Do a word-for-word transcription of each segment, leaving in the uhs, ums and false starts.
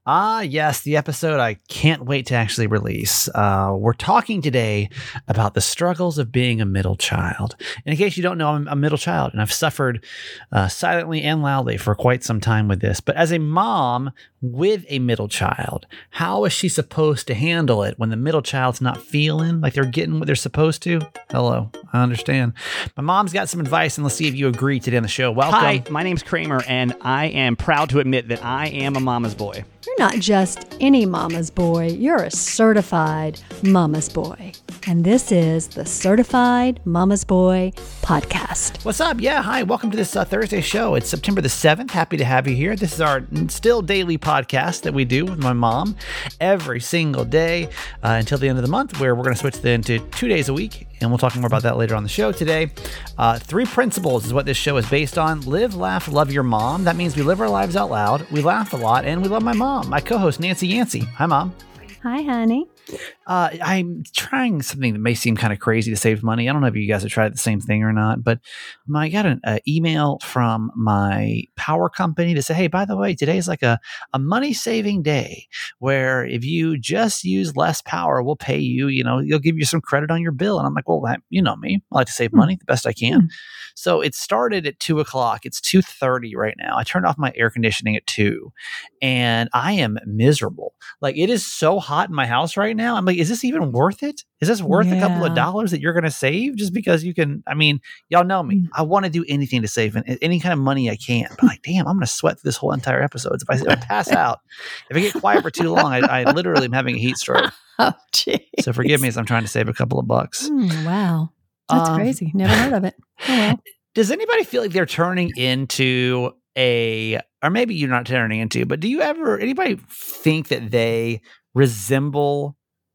Ah, yes, the episode I can't wait to actually release. Uh, we're talking today about the struggles of being a middle child. And in case you don't know, I'm a middle child, and I've suffered uh, silently and loudly for quite some time with this. But as a mom with a middle child, how is she supposed to handle it when the middle child's not feeling like they're getting what they're supposed to? Hello, I understand. My mom's got some advice, and let's see if you agree today on the show. Welcome. Hi, my name's Kramer, and I am proud to admit that I am a mama's boy. You're not just any mama's boy, you're a certified mama's boy. And this is the Certified Mama's Boy Podcast. What's up? Yeah, hi. Welcome to this uh, Thursday show. It's September the seventh. Happy to have you here. This is our still daily podcast that we do with my mom every single day uh, until the end of the month, where we're going to switch then to two days a week. And we'll talk more about that later on the show today. Uh, three principles is what this show is based on. Live, laugh, love your mom. That means we live our lives out loud. We laugh a lot, and we love my mom. My co-host, Nancy Yancey. Hi, Mom. Hi, honey. Uh, I'm trying something that may seem kind of crazy to save money. I don't know if you guys have tried the same thing or not, but I got an uh, email from my power company to say, hey, by the way, today's like a, a money saving day where if you just use less power, we'll pay you, you know, you'll give you some credit on your bill. And I'm like, well, you know me, I like to save money the best I can. Mm. So it started at two o'clock. It's two thirty right now. I turned off my air conditioning at two and I am miserable. Like it is so hot in my house right now. I'm like, is this even worth it? Is this worth yeah. a couple of dollars that you're going to save just because you can? I mean, y'all know me. I want to do anything to save any kind of money I can. But like, damn, I'm going to sweat through this whole entire episode. If I, if I pass out, if I get quiet for too long, I, I literally am having a heat stroke. Oh, geez. So forgive me as I'm trying to save a couple of bucks. Mm, wow. That's um, crazy. Never heard of it. Oh, well. Does anybody feel like they're turning into a, or maybe you're not turning into, but do you ever, anybody think that they resemble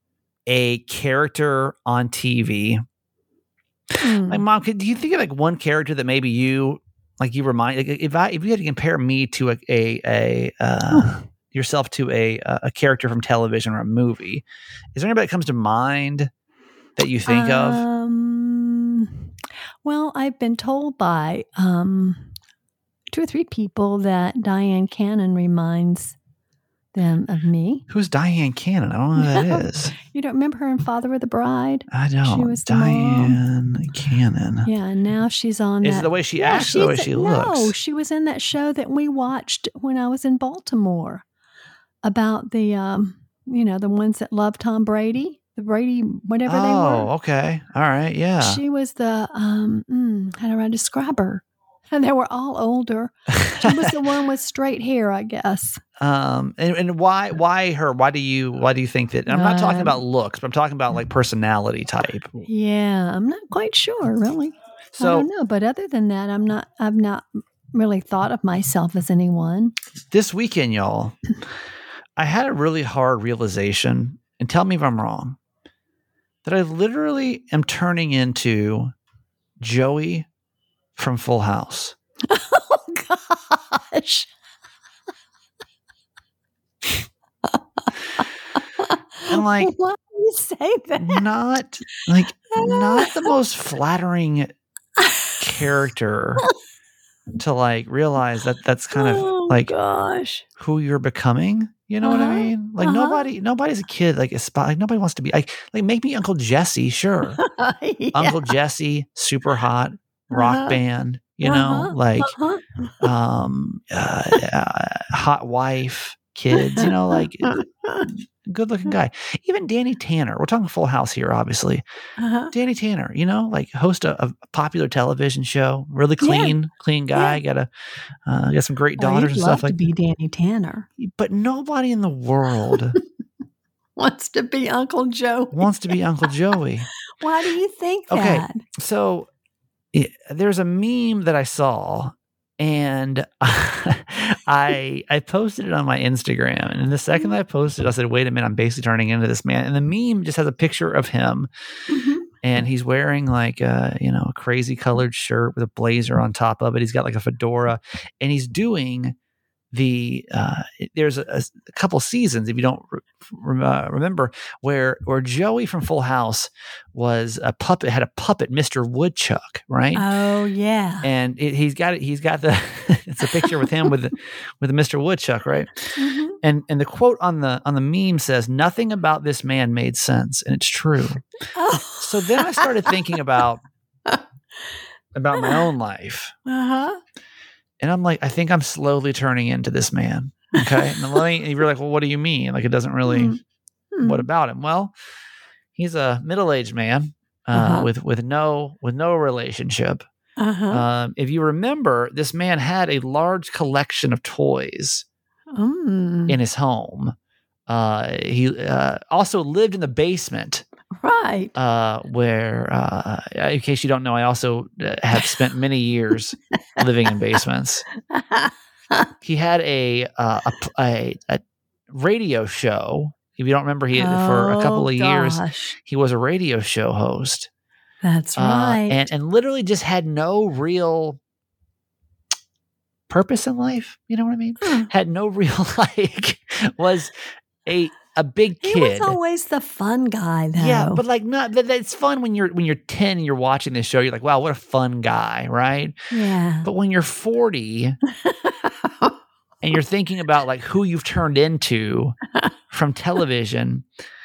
a character on T V? Mm. Like, Mom, could, do you think of like one character that maybe you, like you remind, like if I, if you had to compare me to a, a, a uh, oh. yourself to a, a character from television or a movie, is there anybody that comes to mind that you think um, of? Well, I've been told by um, two or three people that Dyan Cannon reminds them of me. Who's Dyan Cannon? I don't know who that is. You don't remember her in Father of the Bride? I don't. She was Dyan Cannon. Yeah, and now she's on Is that. it the way she yeah, acts or the way she no, looks? No, she was in that show that we watched when I was in Baltimore about the, um, you know, the ones that love Tom Brady. The Brady, whatever oh, they were. Oh, okay. All right. Yeah. She was the, um, mm, how do I describe her? And they were all older. She was the one with straight hair, I guess. Um, and, and why, why her? Why do you, why do you think that? I'm not talking about looks, but I'm talking about like personality type. Yeah, I'm not quite sure, really. So, I don't know, but other than that, I'm not. I've not really thought of myself as anyone. This weekend, y'all, I had a really hard realization, and tell me if I'm wrong, that I literally am turning into Joey from Full House. Oh, gosh. And like, why do you say that? Not like, not the most flattering character to like realize that that's kind of oh, like gosh. who you're becoming. You know uh-huh. what I mean? Like uh-huh. nobody, nobody's a kid. Like a spot. Like nobody wants to be like, like make me Uncle Jesse. Sure. yeah. Uncle Jesse, super hot rock uh-huh. band, you uh-huh. know, like, uh-huh. um, uh, uh, hot wife, kids, you know, like good looking guy. Even Danny Tanner. We're talking Full House here, obviously. Uh-huh. Danny Tanner, you know, like host a, a popular television show, really clean, yeah. clean guy. Yeah. Got a, uh, got some great daughters oh, and stuff like like that. To be Danny Tanner, but nobody in the world wants to be Uncle Joey. Wants to be Uncle Joey. Why do you think that? Okay, so yeah, there's a meme that I saw. And I I posted it on my Instagram. And the second that I posted it, I said, wait a minute, I'm basically turning into this man. And the meme just has a picture of him. Mm-hmm. And he's wearing like a, you know, a crazy colored shirt with a blazer on top of it. He's got like a fedora. And he's doing the, uh, there's a, a couple seasons, if you don't uh, remember where where Joey from Full House was a puppet, had a puppet, Mister Woodchuck, right? Oh yeah. And it, he's got it. He's got the. It's a picture with him with the, with the Mister Woodchuck, right? Mm-hmm. And and the quote on the on the meme says, "Nothing about this man made sense," and it's true. Oh. So then I started thinking about about my own life, Uh-huh. and I'm like, I think I'm slowly turning into this man. Okay, and let me. And you're like, well, what do you mean? Like, it doesn't really. Mm-hmm. What about him? Well, he's a middle-aged man uh, Uh-huh. with with no with no relationship. Uh-huh. Um, if you remember, this man had a large collection of toys Mm. in his home. Uh, he uh, also lived in the basement, Right. uh, where, uh, in case you don't know, I also uh, have spent many years living in basements. He had a, uh, a, a a radio show. If you don't remember, he for a couple Oh, of years gosh. he was a radio show host. That's Uh, right. and and literally just had no real purpose in life. You know what I mean? Hmm. Had no real like was a a big He kid. was always the fun guy, though. Yeah, but like not that it's fun when you're when you're ten and you're watching this show. You're like, wow, what a fun guy, right? yeah. But when you're forty and you're thinking about like who you've turned into from television.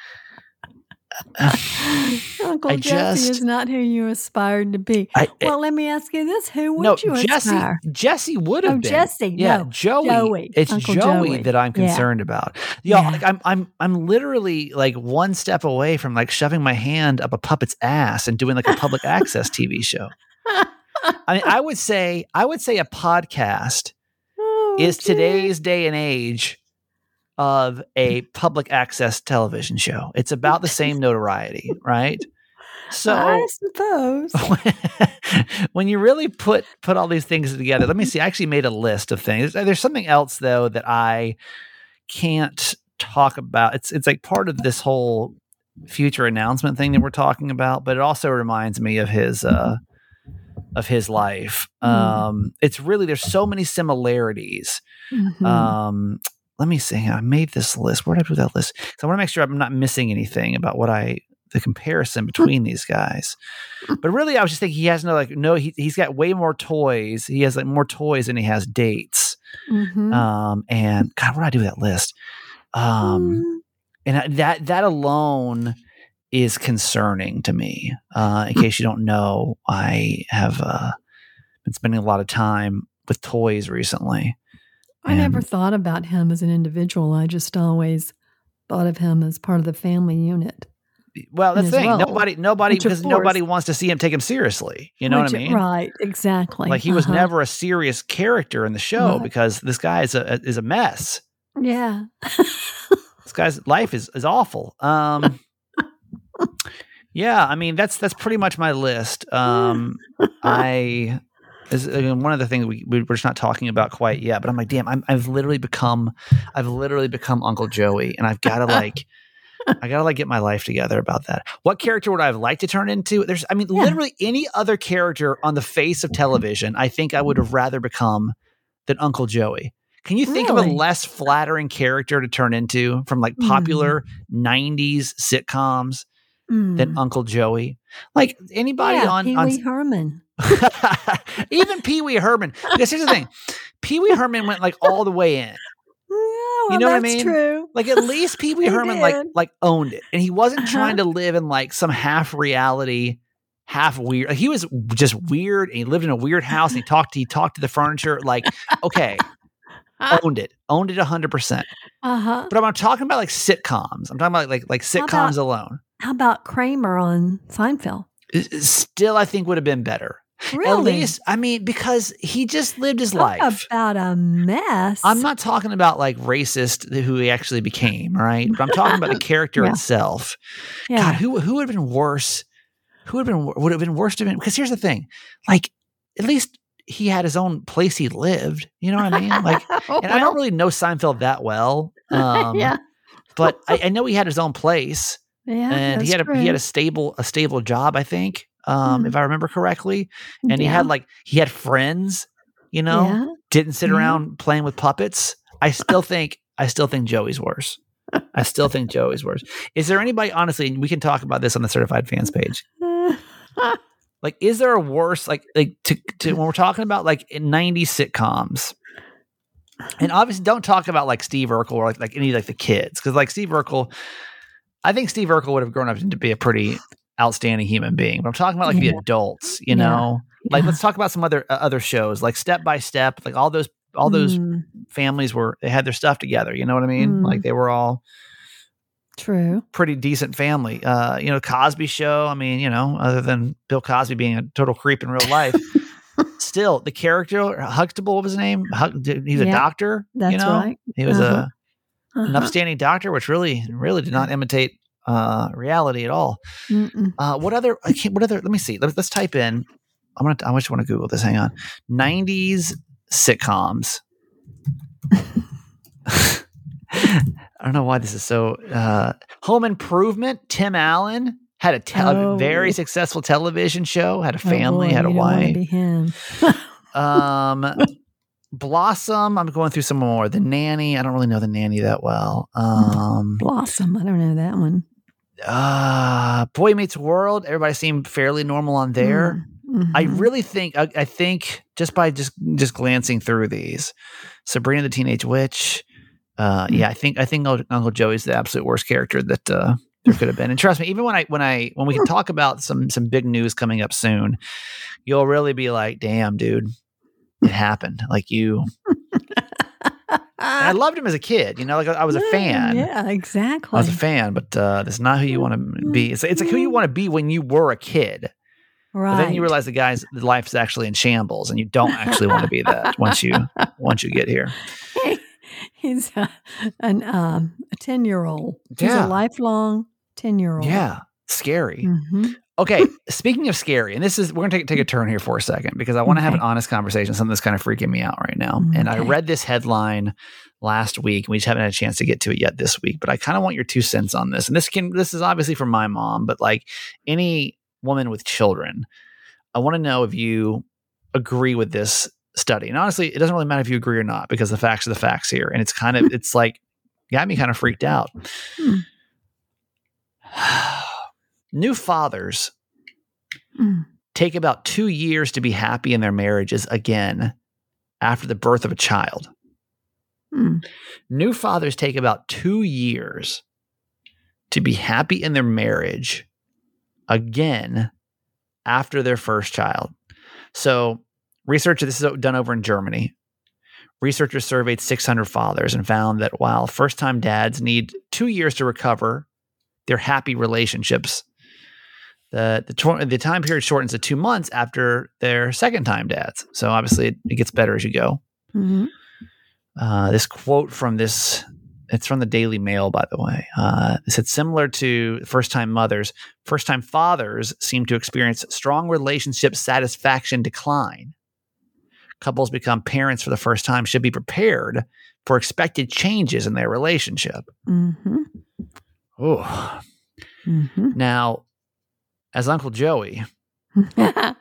Uncle I Jesse just- is not who you aspired to be. I, Well, let me ask you this: Who would no, you Jesse. aspire? Jesse would have Oh, been. Jesse, Yeah, no, Joey. Joey, It's Uncle Joey, Joey. that I'm Yeah. concerned about. Y'all, Yeah. like I'm, I'm, I'm literally like one step away from like shoving my hand up a puppet's ass and doing like a public access T V show. I mean, I would say, I would say a podcast Oh, is gee. today's day and age of a public access television show. It's about the same notoriety, right? So I suppose. when you really put put all these things together, let me see. I actually made a list of things. There's something else though that I can't talk about. It's it's like part of this whole future announcement thing that we're talking about, but it also reminds me of his uh of his life. Mm. Um it's really there's so many similarities. Mhm. Um let me see. I made this list. Where did I put that list? Because I want to make sure I'm not missing anything about what I the comparison between these guys. But really, I was just thinking he has no like no. He he's got way more toys. He has like more toys than he has dates. Mhm. Um and God, what do I do with that list? Um Mm. and I- that that alone is concerning to me. Uh, in case you don't know, I have uh, been spending a lot of time with toys recently. I never And- thought about him as an individual. I just always thought of him as part of the family unit. Well, that's as the thing. well, Nobody, nobody, which of because nobody course- wants to see him take him seriously. You know Which- what I mean? Right, exactly. Like he was Uh-huh. never a serious character in the show Right. because this guy is a is a mess. Yeah. This guy's life is is awful. Um, yeah, I mean that's that's pretty much my list. Um, I is again, one of the things we we- we're just not talking about quite yet, but I'm like, damn, I'm, I've literally become I've literally become Uncle Joey, and I've got to like. I gotta like get my life together about that. What character would I have liked to turn into? There's, I mean, Yeah. literally any other character on the face of television, I think I would have rather become than Uncle Joey. Can you think of Really? a less flattering character to turn into from like popular nineties sitcoms than Mm. Uncle Joey? Like anybody yeah, on, Pee on Wee Herman. even Pee Wee Herman. Because here's the thing, Pee Wee Herman went like all the way in. Yeah, well, You know what I that's mean? true. Like at least Pee Wee He Herman like did. like owned it, and he wasn't Uh-huh. trying to live in like some half reality, half weird. Like, he was just weird, and he lived in a weird house, and he talked. He talked to the furniture. Like okay, owned it, owned it a hundred percent. Uh-huh. But I'm talking about like sitcoms. I'm talking about like like How sitcoms about- alone. How about Kramer on Seinfeld? It- it Still, I think would have been better. Really? At least, I mean, because he just lived his Talk life. about a mess. I'm not talking about like racist who he actually became, right? But I'm talking about the character Yeah. itself. Yeah. God, who who would have been worse? Who would have been would have been worse to him? Because here's the thing, like at least he had his own place he lived. You know what I mean? Like, and I don't really know Seinfeld that well, um, yeah. but I, I know he had his own place, Yeah. and he that's had a true. he had a stable a stable job, I think, um, Hmm. if I remember correctly, and he Yeah. had like he had friends. You know, Yeah. didn't sit Yeah. around playing with puppets. I still think I still think Joey's worse. I still think Joey's worse. Is there anybody, honestly, we can talk about this on the Certified Fans page. Like, is there a worse, like, like to, to when we're talking about like nineties sitcoms, and obviously don't talk about like Steve Urkel or like, like any like the kids, because like Steve Urkel, I think Steve Urkel would have grown up to be a pretty outstanding human being. But I'm talking about like yeah. the adults, you yeah. know, like yeah. let's talk about some other uh, other shows like Step by Step, like all those all those mm. families were they had their stuff together. You know what I mean? Mm. Like they were all. True. Pretty decent family. Uh, you know, Cosby Show. I mean, you know, other than Bill Cosby being a total creep in real life, still the character Huxtable, what was his name? Hug, he was yeah, a doctor. That's you know? right. He was uh-huh. a uh-huh. an upstanding doctor, which really, really did not imitate uh, reality at all. Uh, what other? I can't. What other? Let me see. Let's, let's type in. I'm gonna. I just want to Google this. Hang on. nineties sitcoms. I don't know why this is so. Uh, Home Improvement. Tim Allen had a te- oh. very successful television show. Had a family. Oh boy, had a you wife. Don't want to be him. um, Blossom. I'm going through some more. The Nanny. I don't really know The Nanny that well. Um, Blossom. I don't know that one. Uh, Boy Meets World. Everybody seemed fairly normal on there. Mm-hmm. I really think. I, I think just by just just glancing through these, Sabrina the Teenage Witch. Uh, yeah, I think I think Uncle Joey's the absolute worst character that uh, there could have been. And trust me, even when I when I when we can talk about some some big news coming up soon, you'll really be like, "Damn, dude, it happened." Like you. I loved him as a kid. You know, like I, I was a fan. Yeah, exactly. I was a fan, but uh, that's not who you want to be. It's, it's like who you want to be when you were a kid. Right. But then you realize the guy's the life's actually in shambles, and you don't actually want to be that once you once you get here. He's a, an um, a ten year old. He's yeah. a lifelong ten year old. Yeah, scary. Mm-hmm. Okay, speaking of scary, and this is we're gonna take take a turn here for a second because I want to okay. have an honest conversation. Something that's kind of freaking me out right now. Okay. And I read this headline last week, and we just haven't had a chance to get to it yet this week. But I kind of want your two cents on this. And this can this is obviously from my mom, but like any woman with children, I want to know if you agree with this study. And honestly, it doesn't really matter if you agree or not because the facts are the facts here. And it's kind of, it's like, got me kind of freaked out. Hmm. New fathers hmm. take about two years to be happy in their marriages again after the birth of a child. Hmm. New fathers take about two years to be happy in their marriage again after their first child. So, research, this is done over in Germany. Researchers surveyed six hundred fathers and found that while first-time dads need two years to recover their happy relationships, the the, tor- the time period shortens to two months after their second-time dads. So obviously, it, it gets better as you go. Mm-hmm. Uh, this quote from this, it's from the Daily Mail, by the way. Uh, it said, similar to first-time mothers, first-time fathers seem to experience strong relationship satisfaction decline. Couples become parents for the first time should be prepared for expected changes in their relationship. Mm-hmm. Oh, mm-hmm. Now, as Uncle Joey, I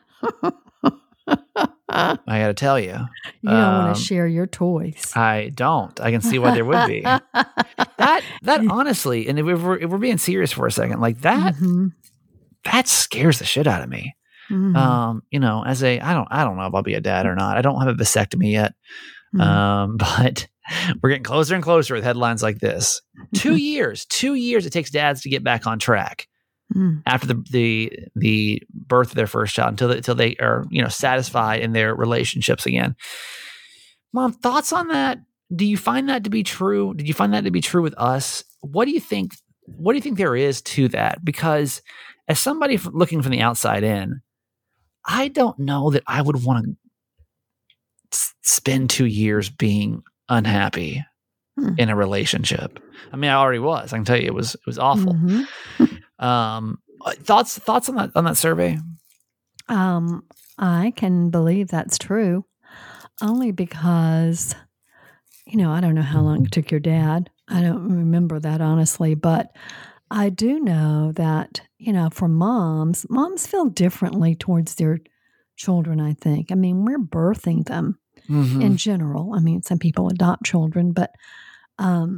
got to tell you, you don't um, want to share your toys. I don't. I can see why there would be that. That honestly, and if we're if we're being serious for a second, like that, mm-hmm. that scares the shit out of me. Mm-hmm. Um, you know, as a, I don't, I don't know if I'll be a dad or not. I don't have a vasectomy yet. Mm-hmm. Um, but we're getting closer and closer with headlines like this. Two years, two years it takes dads to get back on track mm-hmm. after the, the, the birth of their first child until, they, until they are, you know, satisfied in their relationships again. Mom, thoughts on that? Do you find that to be true? Did you find that to be true with us? What do you think, what do you think there is to that? Because as somebody f- looking from the outside in, I don't know that I would want to s- spend two years being unhappy hmm. in a relationship. I mean, I already was. I can tell you, it was it was awful. Mm-hmm. um, thoughts thoughts on that on that survey? Um, I can believe that's true, only because, you know, I don't know how long it took your dad. I don't remember that honestly, but I do know that, you know, for moms, moms feel differently towards their children, I think. I mean, we're birthing them Mm-hmm. in general. I mean, some people adopt children, but um,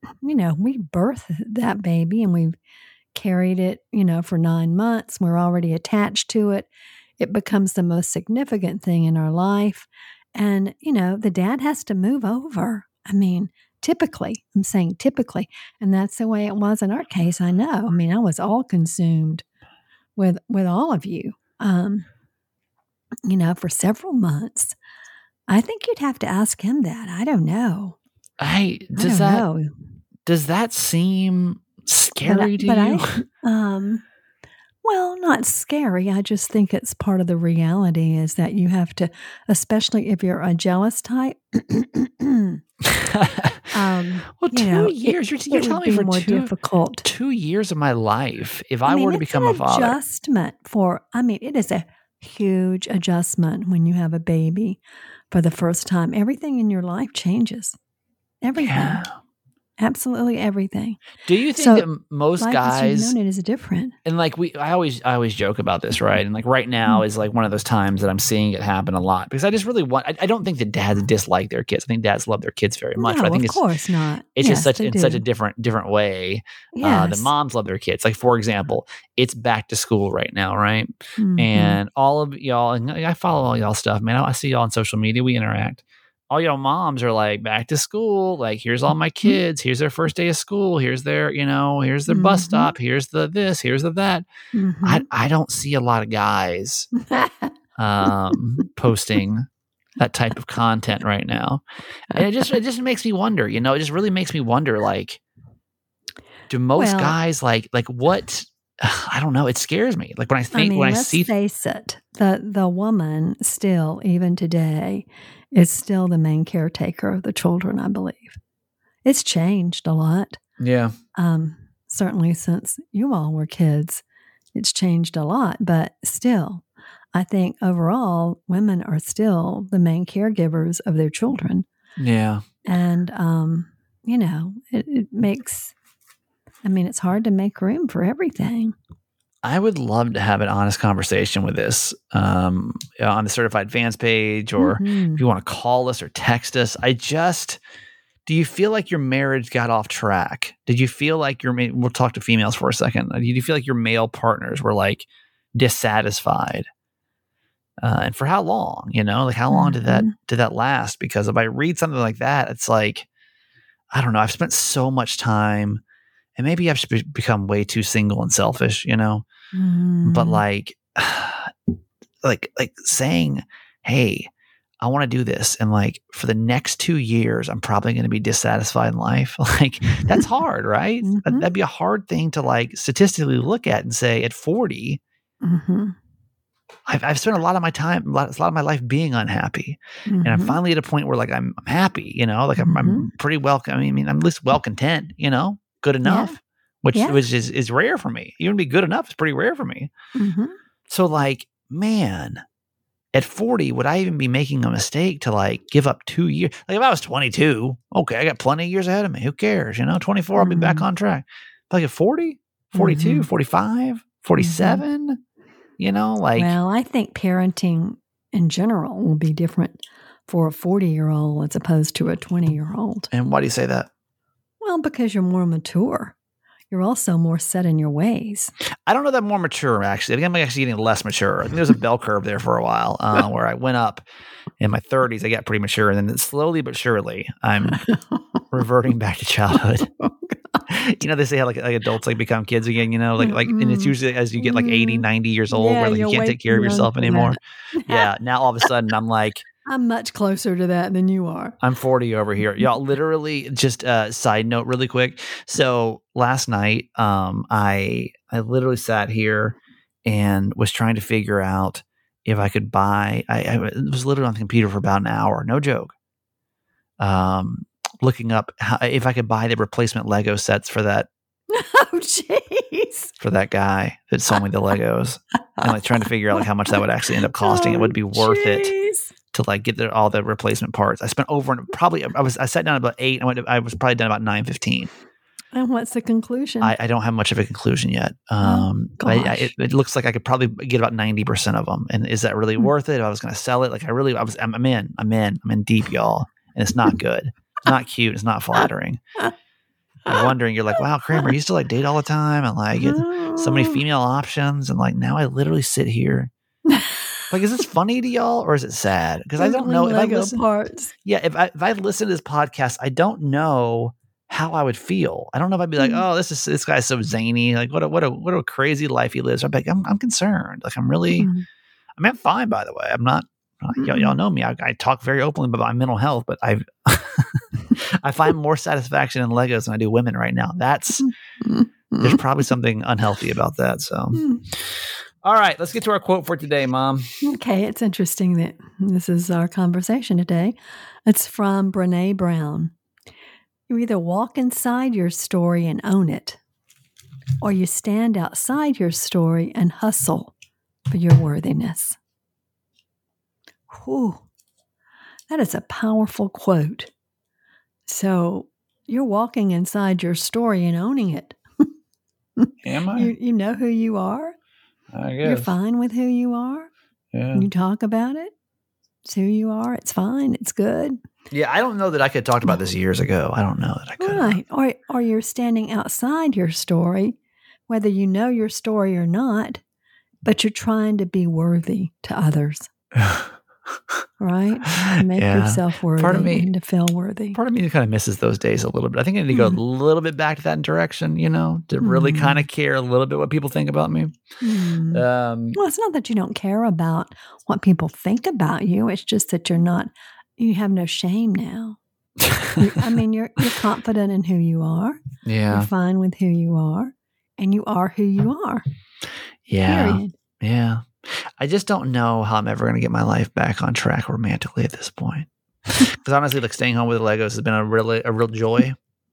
you know, we birthed that baby and we've carried it, you know, for nine months. We're already attached to it. It becomes the most significant thing in our life. And, you know, the dad has to move over. I mean, typically, I'm saying typically, and that's the way it was in our case. I know. I mean, I was all consumed with, with all of you, um, you know, for several months. I think you'd have to ask him that. I don't know. I, I does don't that, know. does that seem scary but, to but you? I, um, well, not scary. I just think it's part of the reality is that you have to, especially if you're a jealous type. um, well, two you know, years. It, you're you're it telling would me be for more two, difficult. two years of my life, if I, I mean, were to it's become an a father. adjustment for. I mean, it is a huge adjustment when you have a baby for the first time. Everything in your life changes. Everything. Yeah. Absolutely everything. Do you think So, that most life as guys, you've known it is different. and like we, I always, I always joke about this, right? And like right now is like one of those times that I'm seeing it happen a lot because I just really want. I, I don't think that dads dislike their kids. I think dads love their kids very much. No, but I think of it's, course not. it's Yes, just such they in do. such a different, different way Yes. uh, that moms love their kids. Like for example, it's back to school right now, right? Mhm. And all of y'all, and I follow all y'all stuff, man. I, I see y'all on social media. We interact. All y'all moms are like back to school. Like, here's all my kids. Here's their first day of school. Here's their, you know, here's their bus Mhm. stop. Here's the this. Here's the that. Mhm. I I don't see a lot of guys um, posting that type of content right now, and it just it just makes me wonder. You know, it just really makes me wonder. Like, do most Well- guys like like what? I don't know. It scares me. Like when I think I mean, when I let's see face it, the the woman still, even today, is still the main caretaker of the children, I believe. It's changed a lot. yeah. Um, certainly since you all were kids, it's changed a lot. But still, I think overall, women are still the main caregivers of their children. Yeah. And, um, you know, it, it makes, I mean, it's hard to make room for everything. I would love to have an honest conversation with this um, on the Certified Fans page, or Mhm. if you want to call us or text us. I just, do you feel like your marriage got off track? Did you feel like your, ma- we'll talk to females for a second. Did you feel like your male partners were like dissatisfied? Uh, and for how long, you know, like how long did that, Mhm. did that last? Because if I read something like that, it's like, I don't know. I've spent so much time, and maybe I've be- become way too single and selfish, you know? But Mm. like, like, like saying, "Hey, I want to do this," and like for the next two years, I'm probably going to be dissatisfied in life. Like that's hard, right? Mhm. That, that'd be a hard thing to like statistically look at and say at forty, Mhm. I've, I've spent a lot of my time, a lot, a lot of my life being unhappy, and I'm Mhm. finally at a point where like I'm, I'm happy, you know, like I'm, I'm pretty well. I mean, I mean, I'm at least well content, you know, good enough, which Yeah. which is is rare for me. Even to be good enough is pretty rare for me. Mhm. So like, man, at forty, would I even be making a mistake to like give up two years? Like if I was twenty-two, okay, I got plenty of years ahead of me. Who cares? You know, twenty-four, I'll be back Mhm. on track. But like at forty, forty-two, Mhm. forty-five, forty-seven, you know, like, Well, I think parenting in general will be different for a forty-year-old as opposed to a twenty-year-old. and why do you say that? Well, because you're more mature. You're also more set in your ways. I don't know that I'm more mature, actually. I think I'm actually getting less mature. I think there's a bell curve there for a while uh, where I went up in my thirties. I got pretty mature. And then slowly but surely, I'm reverting back to childhood. You know, they say how like, like adults like become kids again, you know, like, like, and it's Mm-mm. usually as you get like eighty, Mm. ninety years old, Yeah, where like you you're can't way take care too of young yourself for anymore. that. Yeah. Now all of a sudden I'm like, I'm much closer to that than you are. I'm forty over here. Y'all, literally, just a uh, side note really quick. So last night, um, I I literally sat here and was trying to figure out if I could buy, I, I was literally on the computer for about an hour, no joke. Um, looking up how, if I could buy the replacement Lego sets for that, Oh, jeez. for that guy that sold me the Legos, and like trying to figure out like how much that would actually end up costing. It would be worth it Jeez. to like get the, all the replacement parts. I spent over and probably I was I sat down about eight. I went. To, I was probably done about nine fifteen. And what's the conclusion? I, I don't have much of a conclusion yet. Um, Oh, I, I, gosh. it, it looks like I could probably get about ninety percent of them. And is that really Hmm. worth it? If I was going to sell it, like I really, I was, I'm, I'm in, I'm in, I'm in deep, y'all. And it's not good. It's not cute. It's not flattering. you're wondering, you're like, wow, Kramer, you used to like date all the time and like get so many female options. And like, now I literally sit here. Like, is this funny to y'all or is it sad? Because I don't know if I listen. Parts. Yeah, if I if I listen to this podcast, I don't know how I would feel. I don't know if I'd be like, Mm. oh, this is this guy's so zany. Like, what a what a what a crazy life he lives. I'd be like, I'm I'm concerned. Like, I'm really. Mm. I mean, I'm fine. By the way, I'm not. Y'all, y'all know me. I, I talk very openly about my mental health, but I I find more satisfaction in Legos than I do women right now. That's there's probably something unhealthy about that. So. Mm. All right, let's get to our quote for today, Mom. Okay, it's interesting that this is our conversation today. It's from Brené Brown. You either walk inside your story and own it, or you stand outside your story and hustle for your worthiness. Whew, that is a powerful quote. So you're walking inside your story and owning it. Am I? You, you know who you are. I You're fine with who you are. Yeah. You talk about it. It's who you are. It's fine. It's good. Yeah, I don't know that I could have talked about this years ago. I don't know that I could. Right. Or, or you're standing outside your story, whether you know your story or not, but you're trying to be worthy to others. Right? To make Yeah. yourself worthy Part of me- and to feel worthy. Part of me kind of misses those days a little bit. I think I need to go Mm. a little bit back to that direction, you know, to really Mm. kind of care a little bit what people think about me. Hmm. Um, Well, it's not that you don't care about what people think about you. It's just that you're not, you have no shame now. You- I mean, you're you're confident in who you are. yeah, You're fine with who you are, and you are who you are. yeah, Period. yeah. I just don't know how I'm ever going to get my life back on track romantically at this point. Because honestly, like staying home with the Legos has been a really a real joy.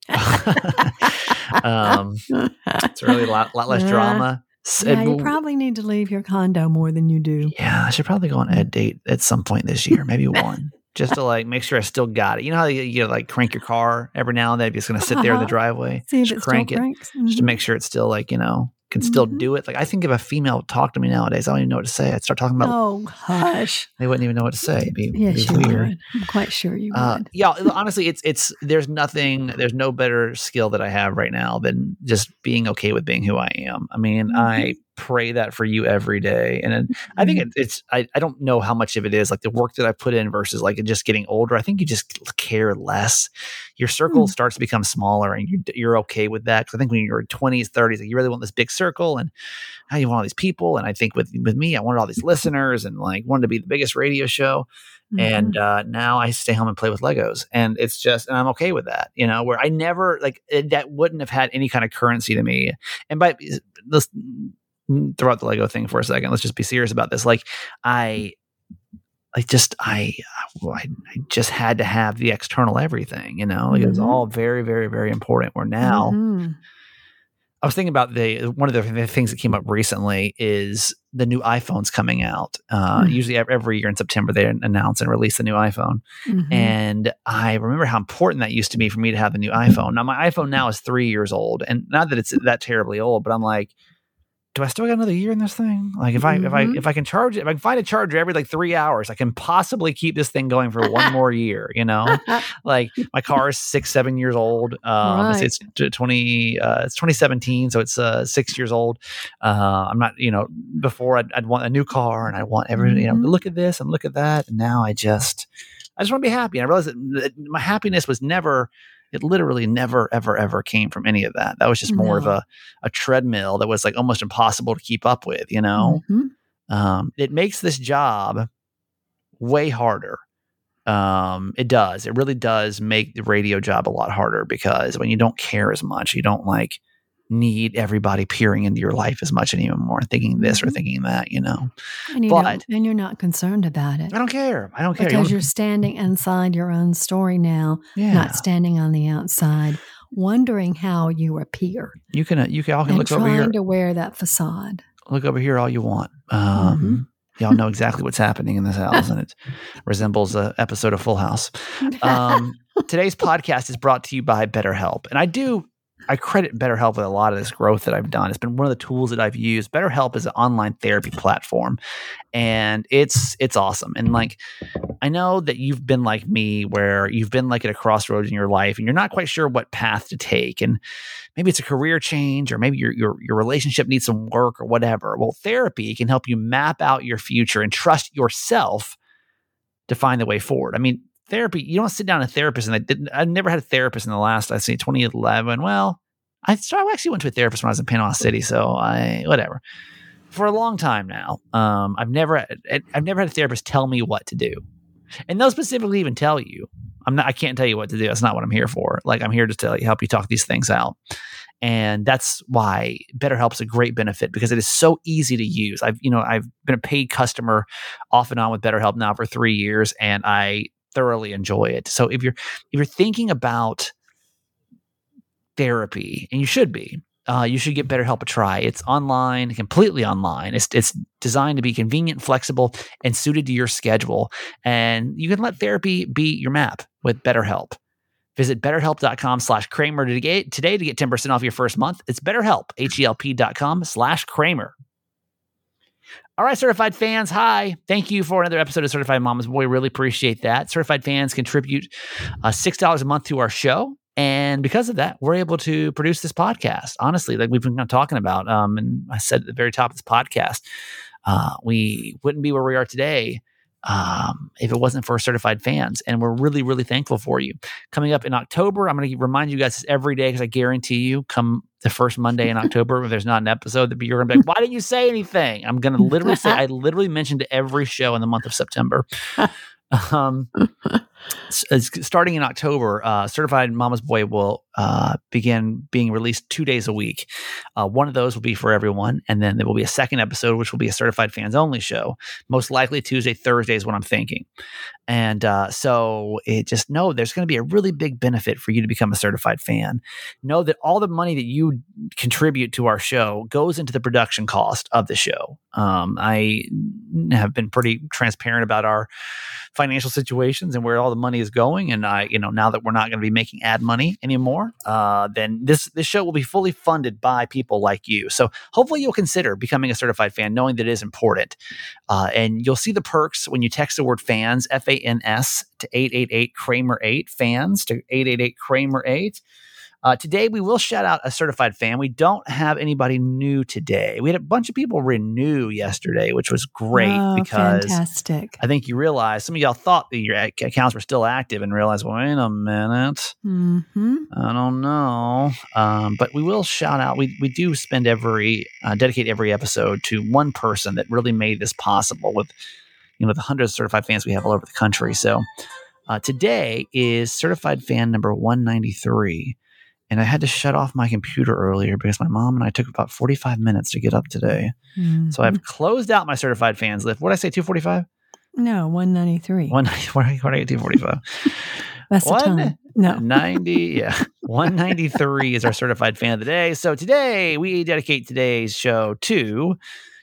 um, it's really a lot, lot less Yeah. drama. S- Yeah, it- you probably need to leave your condo more than you do. Yeah, I should probably go on Ed date at some point this year, maybe one, just to like make sure I still got it. You know how you, you like crank your car every now and then, it's going to sit there in the Uh-huh. driveway, See if just it crank still it, cranks. just to Mhm. make sure it's still like you know can still Mhm. do it. Like I think if a female would talk to me nowadays, I don't even know what to say. I'd start talking about. Oh, hush. They wouldn't even know what to say. It'd be, it'd Yes, be you weird. would. I'm quite sure you Uh, would. yeah, honestly, it's it's there's nothing, there's no better skill that I have right now than just being okay with being who I am. I mean, Mhm. I pray that for you every day, and it, I think it, it's I, I don't know how much of it is like the work that I put in versus like it just getting older. I think you just care less. Your circle Mm. starts to become smaller, and you, you're okay with that. Because I think when you're twenties, thirties, like you really want this big circle, and how you want all these people. And I think with with me, I wanted all these listeners, and like wanted to be the biggest radio show. And uh, now I stay home and play with Legos, and it's just, and I'm okay with that, you know, where I never like it, that wouldn't have had any kind of currency to me. And by let's throw out the Lego thing for a second. Let's just be serious about this. Like I, like just I, I, I just had to have the external everything, you know, like it was Mhm. all very, very, very important. Where now. Mhm. I was thinking about the one of the things that came up recently is the new iPhone's coming out. Uh, Mm. Usually every year in September they announce and release the new iPhone. Mhm. And I remember how important that used to be for me to have the new iPhone. Now my iPhone now is three years old, and not that it's that terribly old, but I'm like, do I still got another year in this thing? Like if I if I Mhm. if I can charge it, if I can find a charger every like three hours, I can possibly keep this thing going for one more year. You know, like my car is six seven years old. Um, Right. it's, it's twenty uh, it's twenty seventeen, so it's uh, six years old. Uh, I'm not, you know, before I'd, I'd want a new car, and I want every you know Mhm. look at this and look at that, and now I just I just want to be happy. And I realized that that my happiness was never. It literally never, ever, ever came from any of that. That was just more of No. a, a treadmill that was like almost impossible to keep up with, you know? Mhm. Um, it makes this job way harder. Um, it does. It really does make the radio job a lot harder because when you don't care as much, you don't like need everybody peering into your life as much anymore, thinking this or Mhm. thinking that, you know? And you But- don't, and you're not concerned about it I don't care. I don't care. because You you're standing inside your own story now, yeah. not standing on the outside, wondering how you appear you can, uh, you can all can and look over trying here. to wear that facade. Look over here all you want. Um, Mhm. Y'all know exactly what's happening in this house, and it resembles an episode of Full House. Um, today's podcast is brought to you by BetterHelp. And I do I credit BetterHelp with a lot of this growth that I've done. It's been one of the tools that I've used. BetterHelp is an online therapy platform, and it's it's awesome. And like, I know that you've been like me, where you've been like at a crossroads in your life, and you're not quite sure what path to take. And maybe it's a career change, or maybe your your your relationship needs some work, or whatever. Well, therapy can help you map out your future and trust yourself to find the way forward. I mean, therapy, you don't sit down with a therapist, and I didn't, I never had a therapist in the last, I'd say twenty eleven. Well, I started, I actually went to a therapist when I was in Panama City. So I, whatever, for a long time now. Um, I've never, I've never had a therapist tell me what to do. And they'll specifically even tell you, I'm not, I can't tell you what to do. That's not what I'm here for. Like, I'm here to tell you, help you talk these things out. And that's why BetterHelp is a great benefit, because it is so easy to use. I've, you know, I've been a paid customer off and on with BetterHelp now for three years, and I thoroughly enjoy it. So if you're, if you're thinking about therapy, and you should be, uh, you should get BetterHelp a try. It's online, completely online. It's it's designed to be convenient, flexible, and suited to your schedule. And you can let therapy be your map with BetterHelp. Visit betterhelp.com slash Kramer today to get ten percent off your first month. It's BetterHelp, H-E-L-P dot com slash Kramer. All right, certified fans, hi. Thank you for another episode of Certified Mama's Boy. Really appreciate that. Certified fans contribute uh, six dollars a month to our show. And because of that, we're able to produce this podcast. Honestly, like we've been kind of talking about, um, and I said at the very top of this podcast, uh, we wouldn't be where we are today um, if it wasn't for certified fans. And we're really, really thankful for you. Coming up in October, I'm going to remind you guys every day, because I guarantee you, come the first Monday in October, if there's not an episode, that you're going to be like, why didn't you say anything? I'm going to literally say, I literally mentioned every show in the month of September. Um, starting in October, uh, Certified Mama's Boy will uh, begin being released two days a week. Uh, one of those will be for everyone, and then there will be a second episode, which will be a Certified Fans Only show. Most likely Tuesday, Thursday is what I'm thinking. And uh, so it just know there's going to be a really big benefit for you to become a certified fan. Know that all the money that you contribute to our show goes into the production cost of the show. Um, I have been pretty transparent about our financial situations and where all the money is going. And I, you know, now that we're not going to be making ad money anymore, uh, then this, this show will be fully funded by people like you. So hopefully you'll consider becoming a certified fan, knowing that it is important. Uh, and you'll see the perks when you text the word fans, F A N S, to eight eight eight Kramer eight, fans to eight eight eight Kramer eight. Uh, today, we will shout out a certified fan. We don't have anybody new today. We had a bunch of people renew yesterday, which was great oh, because fantastic. I think you realized, some of y'all thought that your accounts were still active and realized, well, wait a minute. Mm-hmm. I don't know. Um, but we will shout out. We we do spend every, uh, dedicate every episode to one person that really made this possible with, you know, the hundreds of certified fans we have all over the country. So uh, today is certified fan number one ninety-three. And I had to shut off my computer earlier because my mom and I took about forty-five minutes to get up today. Mm-hmm. So I've closed out my certified fans list. What did I say, two forty-five? No, one ninety-three. One, where did I get two forty-five? That's the time. No. ninety, yeah. one ninety-three is our certified fan of the day. So today, we dedicate today's show to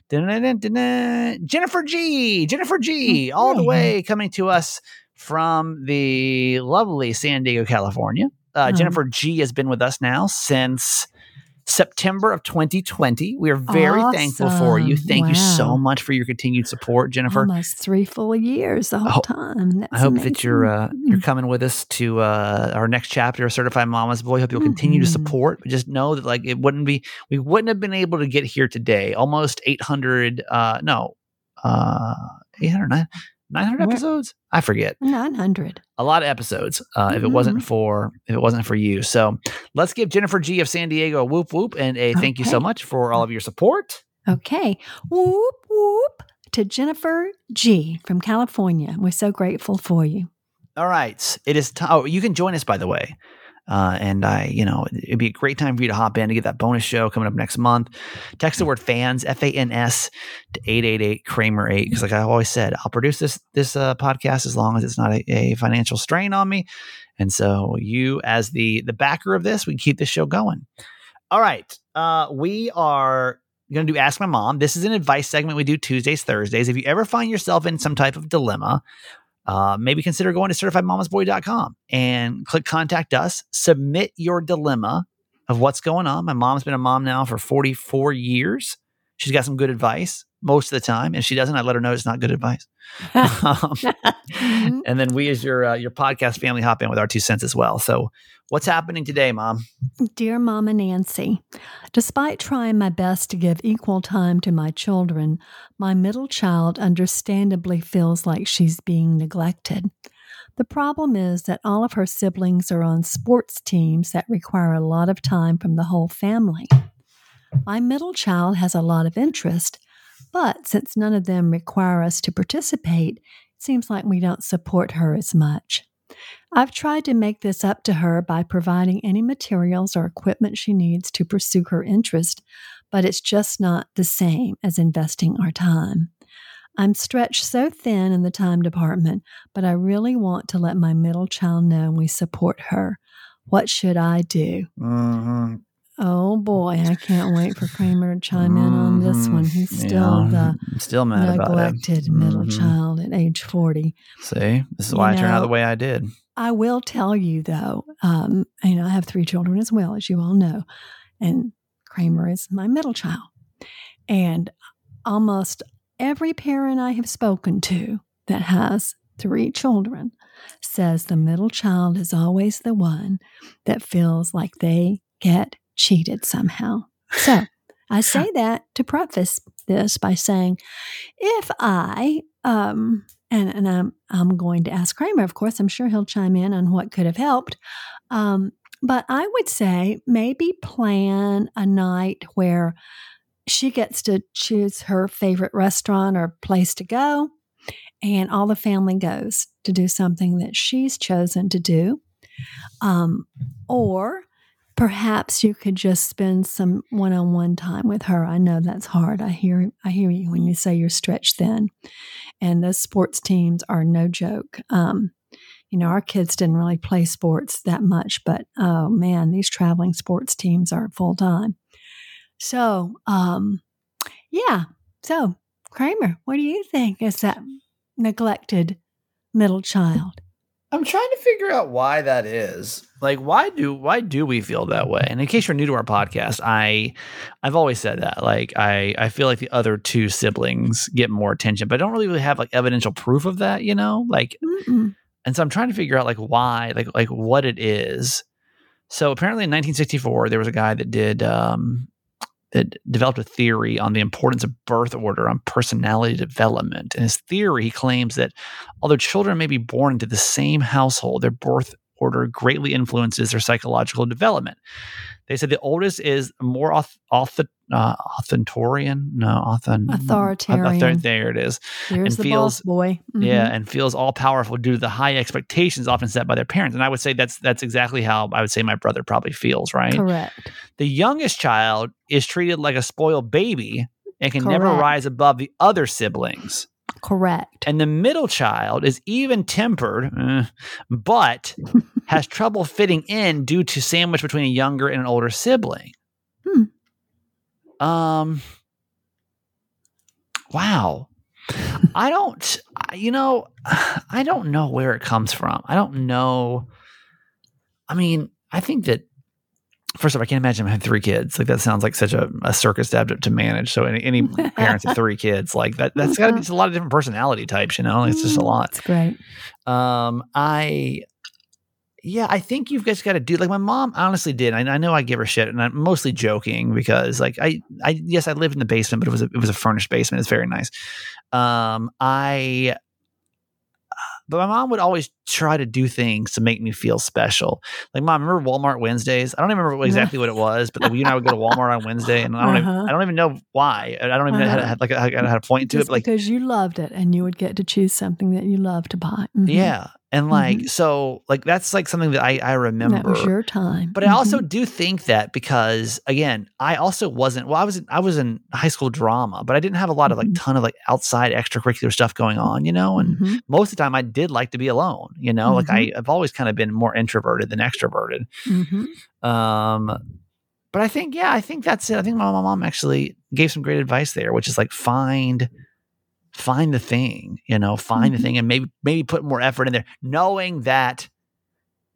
Jennifer G. Jennifer G. All the way coming to us from the lovely San Diego, California. Uh, Jennifer G has been with us now since September of twenty twenty. We are very awesome. thankful for you. Thank wow. you so much for your continued support, Jennifer. Almost three full years the whole hope, time. That's I hope amazing. that you're uh, you're coming with us to uh, our next chapter of Certified Mama's Boy. Hope you'll continue mm-hmm. to support. But just know that like it wouldn't be we wouldn't have been able to get here today. Almost eight hundred. Uh, no, uh, eight hundred nine. nine hundred episodes? I forget. nine hundred. A lot of episodes. Uh, mm-hmm. If it wasn't for if it wasn't for you, so let's give Jennifer G of San Diego a whoop whoop and a okay. thank you so much for all of your support. Okay, whoop whoop to Jennifer G from California. We're so grateful for you. All right, it is time. Oh, you can join us, by the way. Uh, and I, you know, it'd be a great time for you to hop in to get that bonus show coming up next month. Text the word fans, F A N S, to eight eight eight Kramer eight. Because like I've always said, I'll produce this this uh, podcast as long as it's not a, a financial strain on me. And so you, as the the backer of this, we keep this show going. All right. Uh, we are going to do Ask My Mom. This is an advice segment we do Tuesdays, Thursdays. If you ever find yourself in some type of dilemma, Uh, maybe consider going to certified mamas boy dot com and click contact us, submit your dilemma of what's going on. My mom's been a mom now for forty-four years. She's got some good advice most of the time. And if she doesn't, I let her know it's not good advice. um, Mm-hmm. and then we, as your uh, your podcast family, hop in with our two cents as well. So what's happening today, Mom? Dear Mama Nancy, despite trying my best to give equal time to my children, my middle child understandably feels like she's being neglected. The problem is that all of her siblings are on sports teams that require a lot of time from the whole family. My middle child has a lot of interest, but since none of them require us to participate, it seems like we don't support her as much. I've tried to make this up to her by providing any materials or equipment she needs to pursue her interest, but it's just not the same as investing our time. I'm stretched so thin in the time department, but I really want to let my middle child know we support her. What should I do? Mm-hmm. Oh boy, I can't wait for Kramer to chime in on this one. He's still Yeah, the I'm still mad about it. neglected middle Mhm. child at age forty. See, this is You why I turned out know, the way I did. I will tell you though, um, you know, I have three children as well, as you all know, and Kramer is my middle child. And almost every parent I have spoken to that has three children says the middle child is always the one that feels like they get cheated somehow. So I say that to preface this by saying, if I, um, and, and I'm, I'm going to ask Kramer, of course, I'm sure he'll chime in on what could have helped. Um, but I would say maybe plan a night where she gets to choose her favorite restaurant or place to go, and all the family goes to do something that she's chosen to do. Um, or perhaps you could just spend some one-on-one time with her. I know that's hard. I hear I hear you when you say you're stretched thin. And those sports teams are no joke. Um, you know, our kids didn't really play sports that much, but oh man, these traveling sports teams are full-time. So, um, yeah. So, Kramer, what do you think is that neglected middle child? I'm trying to figure out why that is. Like, why do why do we feel that way? And in case you're new to our podcast, I I've always said that. Like, I I feel like the other two siblings get more attention, but I don't really have like evidential proof of that. You know, like, Mm-mm. and so I'm trying to figure out like why, like like what it is. So apparently, in nineteen sixty-four, there was a guy that did um, that developed a theory on the importance of birth order on personality development. And his theory, he claims that although children may be born into the same household, their birth order greatly influences their psychological development. They said the oldest is more auth, auth, uh, authorian, no, author, Authoritarian. Author, there it is. Here's and the feels, boss boy. Mhm. Yeah, and feels all powerful due to the high expectations often set by their parents. And I would say that's that's exactly how I would say my brother probably feels, right? Correct. The youngest child is treated like a spoiled baby and can never Correct. rise above the other siblings. Correct. And the middle child is even-tempered, eh, but has trouble fitting in due to sandwich between a younger and an older sibling. Hmm. Um. Wow. I don't, you know, I don't know where it comes from. I don't know. I mean, I think that, first off, I can't imagine having three kids. Like, that sounds like such a, a circus to have to, to manage. So any, any parents of three kids, like that, that's got to be just a lot of different personality types, you know? It's just a lot. That's great. Um, I, yeah, I think you've guys got to do, like, my mom honestly did. I, I know I give her shit, and I'm mostly joking because, like, I, I, yes, I lived in the basement, but it was a, it was a furnished basement. It's very nice. Um, I, but my mom would always try to do things to make me feel special. Like, Mom, remember Walmart Wednesdays? I don't even remember what, exactly what it was, but like, you and I would go to Walmart on Wednesday, and I don't, Uh-huh. even, I don't even know why. I don't even know how to, Uh-huh. like, I had a point to Just it. But like, because you loved it and you would get to choose something that you love to buy. Mhm. yeah. And like, so like, that's like something that I, I remember. That was your time. But I also Mhm. do think that because, again, I also wasn't, well, I was, I was in high school drama, but I didn't have a lot of like Mhm. ton of like outside extracurricular stuff going on, you know? And Mhm. most of the time I did like to be alone, you know, like I, Mhm. I've always kind of been more introverted than extroverted. Mhm. Um, but I think, yeah, I think that's it. I think my mom actually gave some great advice there, which is like, find, find the thing, you know, find Mhm. the thing, and maybe, maybe put more effort in there, knowing that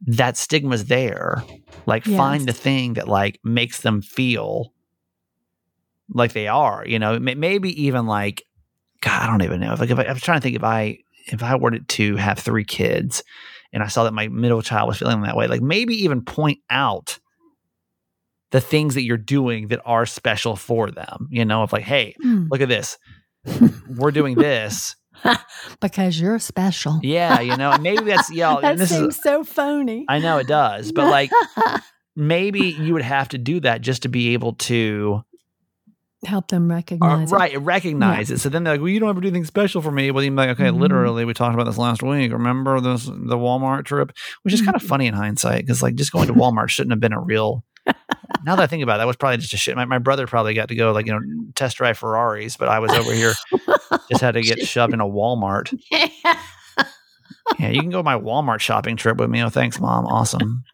that stigma's there. Like Yes. find the thing that like makes them feel like they are, you know, M- maybe even like, God, I don't even know. If, like, if I, I was trying to think if I, if I were to have three kids and I saw that my middle child was feeling that way, like maybe even point out the things that you're doing that are special for them, you know, of like, hey, Mm. look at this. We're doing this. Because you're special. Yeah. You know, and maybe that's, yeah. That and this seems is, so phony. I know it does, but like maybe you would have to do that just to be able to, Help them uh, recognize it. right, recognize it. So then they're like, well, you don't ever do anything special for me. Well, you're like, okay, Mhm. literally, we talked about this last week. Remember this, the Walmart trip, which is kind of Mhm. funny in hindsight because like just going to Walmart shouldn't have been a real. Now that I think about it, that was probably just a shit. My, my brother probably got to go like, you know, test drive Ferraris, but I was over here just had to get shoved in a Walmart. Yeah, you can go on my Walmart shopping trip with me. Oh, thanks, Mom. Awesome.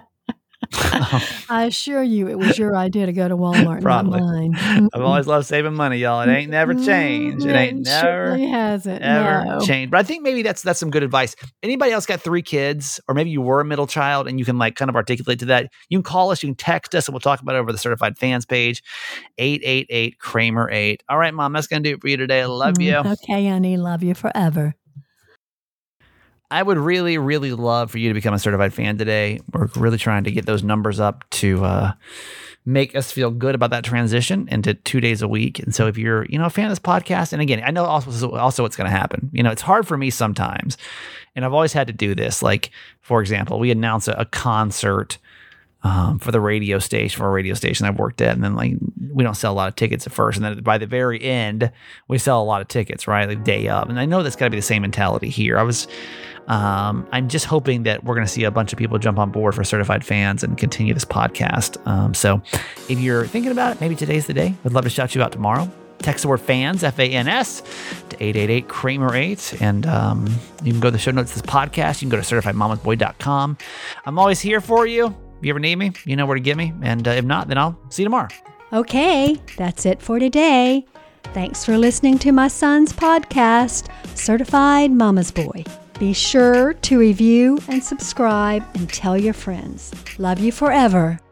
I assure you, it was your idea to go to Walmart, Probably. not mine. I've always loved saving money, y'all. It ain't never changed. It ain't It never surely hasn't. ever no. changed. But I think maybe that's that's some good advice. Anybody else got three kids, or maybe you were a middle child and you can like kind of articulate to that, you can call us, you can text us, and we'll talk about it over the Certified Fans page, eight eight eight Kramer eight. All right, Mom, that's going to do it for you today. I love you. Okay, honey. Love you forever. I would really, really love for you to become a certified fan today. We're really trying to get those numbers up to uh, make us feel good about that transition into two days a week. And so if you're, you know, a fan of this podcast, and again, I know also, also what's going to happen. You know, it's hard for me sometimes. And I've always had to do this. Like, for example, we announce a, a concert um, for the radio station, for a radio station I've worked at. And then like, we don't sell a lot of tickets at first. And then by the very end, we sell a lot of tickets, right? Like day of. And I know that's got to be the same mentality here. I was, um, I'm just hoping that we're going to see a bunch of people jump on board for certified fans and continue this podcast. Um, so if you're thinking about it, maybe today's the day. We'd love to shout you out tomorrow. Text the word fans, F A N S, to eight eight eight Kramer eight. And um, you can go to the show notes of this podcast. You can go to certified mamas boy dot com. I'm always here for you. If you ever need me, you know where to get me. And uh, if not, then I'll see you tomorrow. Okay, that's it for today. Thanks for listening to my son's podcast, Certified Mama's Boy. Be sure to review and subscribe and tell your friends. Love you forever.